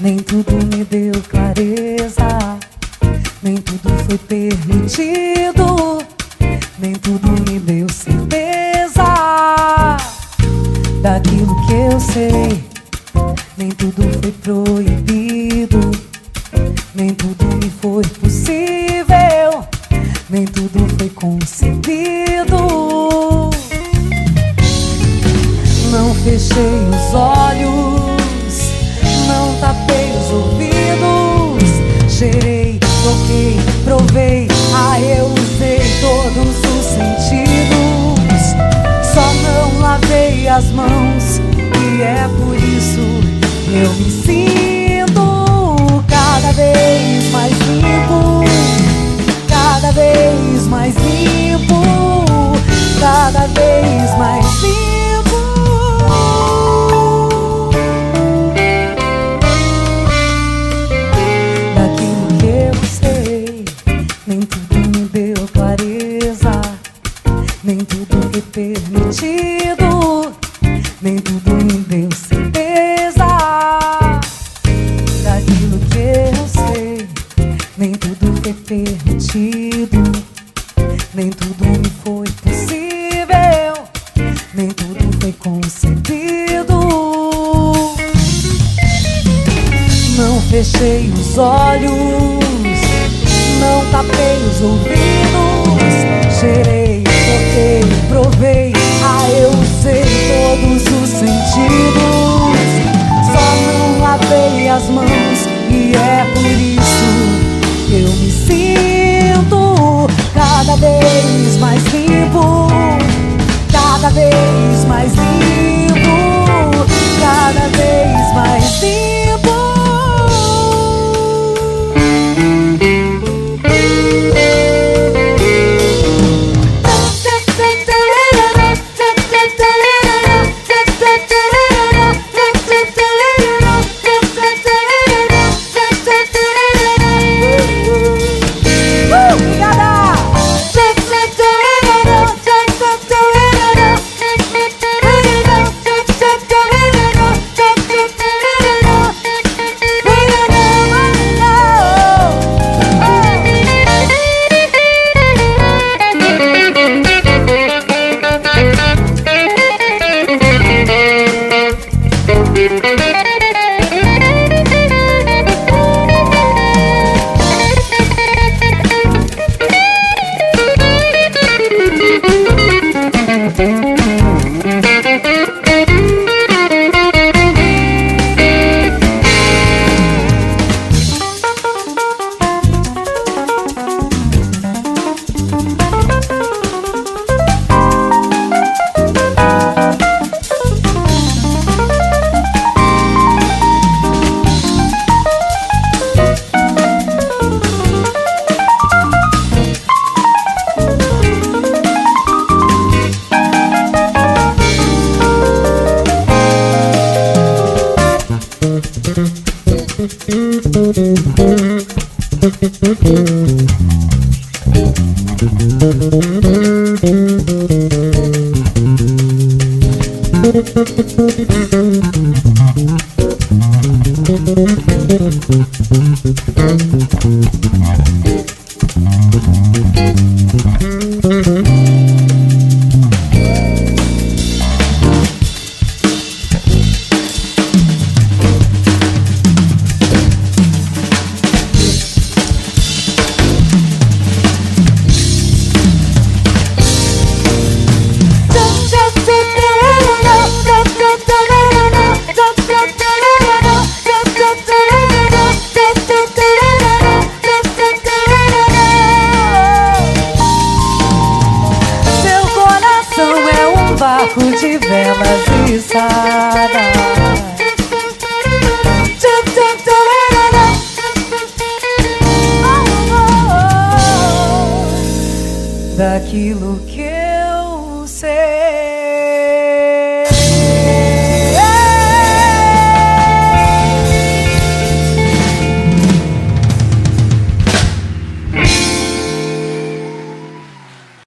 Nem tudo me deu clareza, nem tudo foi permitido, nem tudo me deu certeza daquilo que eu sei. Nem tudo foi proibido, nem tudo me foi possível, nem tudo foi concebido. Não fechei os olhos, não tapei os ouvidos, cheirei, toquei, provei, eu usei todos os sentidos. Só não lavei as mãos e é por isso que eu me sinto cada vez mais limpo, cada vez mais limpo, cada vez mais limpo. Nem tudo me deu clareza, nem tudo foi permitido, nem tudo me deu certeza daquilo que eu sei. Nem tudo foi permitido, nem tudo me foi possível, nem tudo foi concebido. Não fechei os olhos, não tapei os ouvidos, cheirei, toquei, provei, eu usei todos os sentidos. Só não lavei as mãos e é por isso que eu me sinto cada vez mais limpo, cada vez mais limpo, cada vez mais limpo. De velas içadas, daquilo que eu sei.